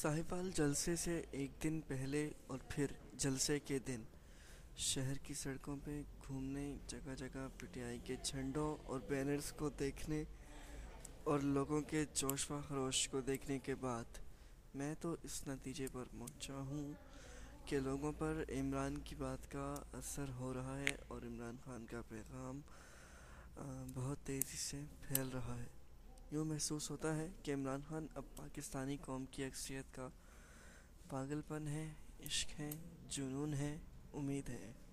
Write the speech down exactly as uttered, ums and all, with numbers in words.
साहिवाल जलसे से एक दिन पहले और फिर जलसे के दिन शहर की सड़कों पे घूमने, जगह जगह पीटीआई के झंडों और बैनर्स को देखने और लोगों के जोश व खरोश को देखने के बाद मैं तो इस नतीजे पर पहुंचा हूँ कि लोगों पर इमरान की बात का असर हो रहा है और इमरान खान का पैगाम अ, बहुत तेज़ी से फैल रहा है। यूँ महसूस होता है कि इमरान खान अब पाकिस्तानी कौम की अक्सरियत का पागलपन है, इश्क है, जुनून है, उम्मीद है।